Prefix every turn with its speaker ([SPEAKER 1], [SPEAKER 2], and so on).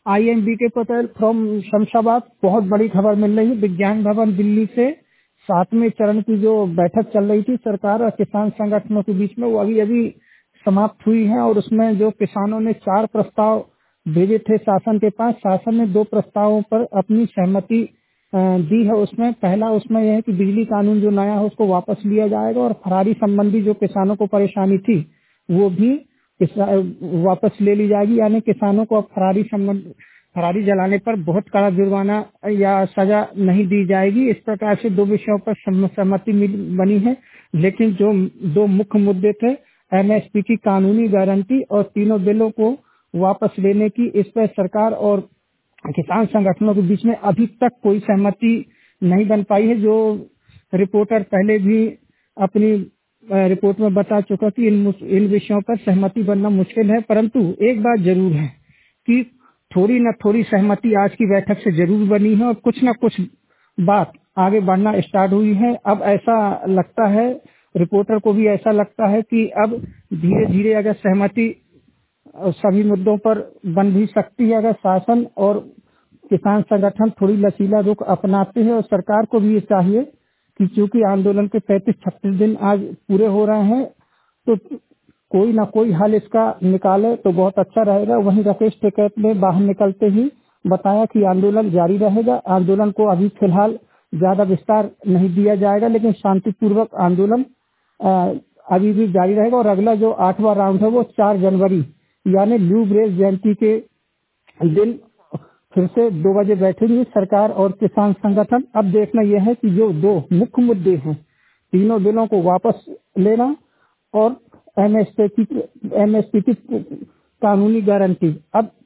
[SPEAKER 1] IMB के Patel from Shamshabad. बहुत बड़ी खबर मिल रही है। विज्ञान भवन दिल्ली से 7वें चरण की जो बैठक चल रही थी सरकार और किसान संगठनों के बीच में, वो अभी अभी समाप्त हुई है। और उसमें जो किसानों ने 4 प्रस्ताव भेजे थे शासन के पास, शासन ने 2 प्रस्तावों पर अपनी सहमति दी है। उसमें पहला उसमें यह है कि बिजली कानून जो नया है उसको वापस लिया जाएगा और फरारी संबंधी जो किसानों को परेशानी थी वो भी वापस ले ली जाएगी। यानी किसानों को अब फरारी जलाने पर बहुत कड़ा जुर्माना या सजा नहीं दी जाएगी। इस प्रकार से 2 विषयों पर सहमति बनी है। लेकिन जो 2 मुख्य मुद्दे थे, एमएसपी की कानूनी गारंटी और तीनों बिलों को वापस लेने की, इस पर सरकार और किसान संगठनों के बीच में अभी तक कोई सहमति नहीं बन पाई है। जो रिपोर्टर पहले भी अपनी रिपोर्ट में बता चुका कि इन विषयों पर सहमति बनना मुश्किल है। परंतु एक बात जरूर है कि थोड़ी न थोड़ी सहमति आज की बैठक से जरूर बनी है और कुछ न कुछ बात आगे बढ़ना स्टार्ट हुई है। अब ऐसा लगता है, रिपोर्टर को भी ऐसा लगता है कि अब धीरे धीरे अगर सहमति सभी मुद्दों पर बन भी सकती है अगर शासन और किसान संगठन थोड़ी लचीला रुख अपनाते हैं। और सरकार को भी ये चाहिए कि चूंकि आंदोलन के 35-36 दिन आज पूरे हो रहे हैं, तो कोई ना कोई हल इसका निकाले तो बहुत अच्छा रहेगा। वहीं राकेश टिकैत ने बाहर निकलते ही बताया कि आंदोलन जारी रहेगा। आंदोलन को अभी फिलहाल ज्यादा विस्तार नहीं दिया जाएगा, लेकिन शांतिपूर्वक आंदोलन अभी भी जारी रहेगा। और अगला जो 8वां राउंड है वो 4 जनवरी यानी ल्यू ब्रेस जयंती के दिन फिर से 2 बजे बैठेंगी सरकार और किसान संगठन। अब देखना यह है कि जो 2 मुख्य मुद्दे हैं, तीनों बिलों को वापस लेना और एमएसपी की कानूनी गारंटी, अब